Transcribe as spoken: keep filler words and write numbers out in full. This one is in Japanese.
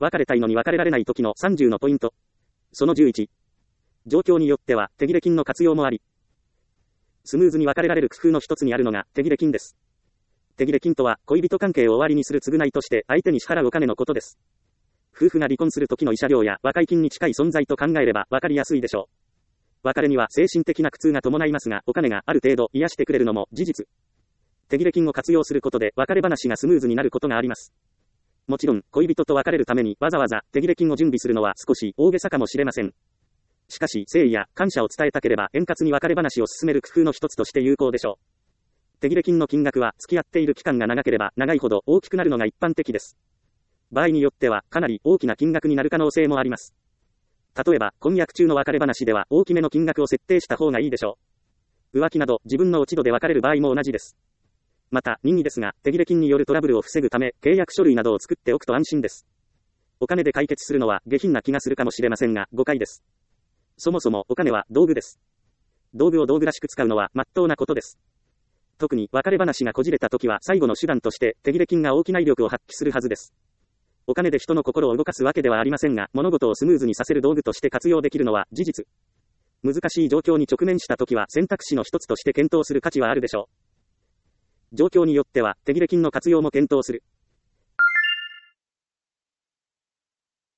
別れたいのに別れられない時のさんじゅうのポイント。そのじゅういち。状況によっては手切れ金の活用もあり、スムーズに別れられる工夫の一つにあるのが手切れ金です。手切れ金とは恋人関係を終わりにする償いとして相手に支払うお金のことです。夫婦が離婚する時の慰謝料や和解金に近い存在と考えれば分かりやすいでしょう。別れには精神的な苦痛が伴いますが、お金がある程度癒してくれるのも事実。手切れ金を活用することで別れ話がスムーズになることがあります。もちろん、恋人と別れるためにわざわざ手切れ金を準備するのは少し大げさかもしれません。しかし、誠意や感謝を伝えたければ円滑に別れ話を進める工夫の一つとして有効でしょう。手切れ金の金額は付き合っている期間が長ければ長いほど大きくなるのが一般的です。場合によってはかなり大きな金額になる可能性もあります。例えば、婚約中の別れ話では大きめの金額を設定した方がいいでしょう。浮気など自分の落ち度で別れる場合も同じです。また、任意ですが、手切れ金によるトラブルを防ぐため、契約書類などを作っておくと安心です。お金で解決するのは下品な気がするかもしれませんが、誤解です。そもそもお金は道具です。道具を道具らしく使うのは真っ当なことです。特に別れ話がこじれた時は最後の手段として手切れ金が大きな威力を発揮するはずです。お金で人の心を動かすわけではありませんが、物事をスムーズにさせる道具として活用できるのは事実。難しい状況に直面した時は選択肢の一つとして検討する価値はあるでしょう。状況によっては手切れ金の活用も検討する。